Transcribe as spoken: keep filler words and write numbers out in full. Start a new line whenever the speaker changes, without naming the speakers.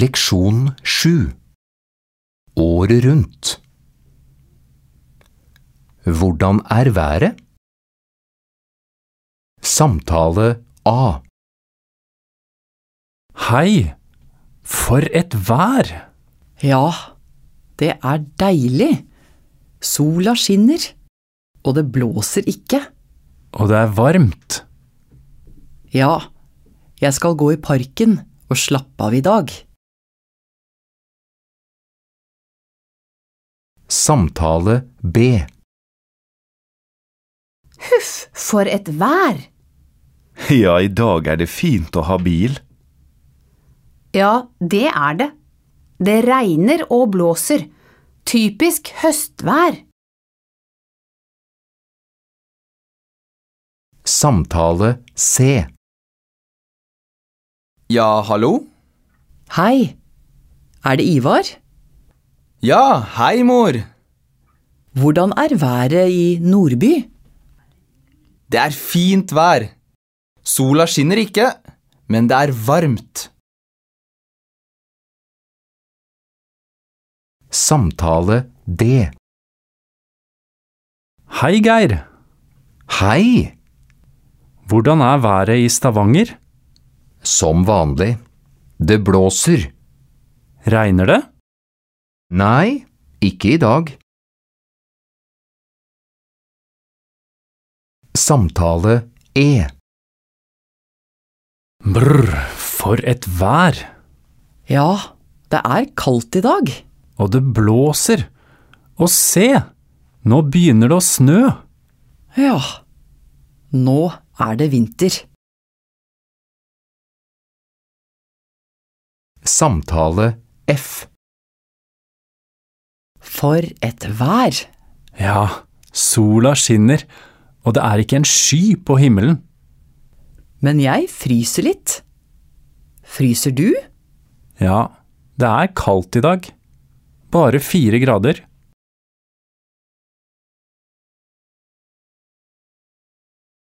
Leksjon sju. Året rundt. Hvordan er været? Samtale A.
Hei, for et vær!
Ja, det er deilig. Sola skinner, og det blåser ikke.
Og det er varmt.
Ja, jeg skal gå i parken og slappe av i dag.
Samtale B.
Huff, for et vær!
Ja, i dag er det fint å ha bil.
Ja, det er det. Det regner og blåser. Typisk høstvær.
Samtale C.
Ja, hallo?
Hei, er det Ivar?
Ja, hei mor.
Hvordan er været i Nordby?
Det er fint vær. Sola skinner ikke, men det er varmt.
Samtale D.
Hei, Geir!
Hei!
Hvordan er været i Stavanger?
Som vanlig. Det blåser.
Regner det?
Nei, ikke i dag. Samtale E.
Brr, for et vær!
Ja, det er kaldt i dag.
Og det blåser. Og se, nå begynner det å snø.
Ja, nå er det vinter.
Samtale F.
For et vær!
Ja, sola skinner, og det er ikke en sky på himmelen.
Men jeg fryser litt. Fryser du?
Ja, det er kaldt i dag. Bare fire grader.